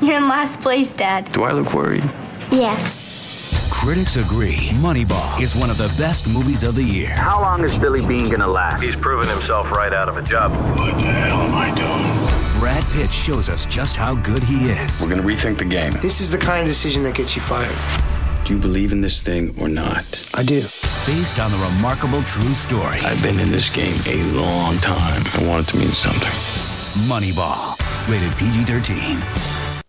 You're in last place, Dad. Do I look worried? Yeah. Critics agree Moneyball is one of the best movies of the year. How long is Billy Bean gonna last? He's proven himself right out of a job. What the hell am I doing? Brad Pitt shows us just how good he is. We're gonna rethink the game. This is the kind of decision that gets you fired. Do you believe in this thing or not? I do. Based on the remarkable true story. I've been in this game a long time. I want it to mean something. Moneyball. Rated PG-13.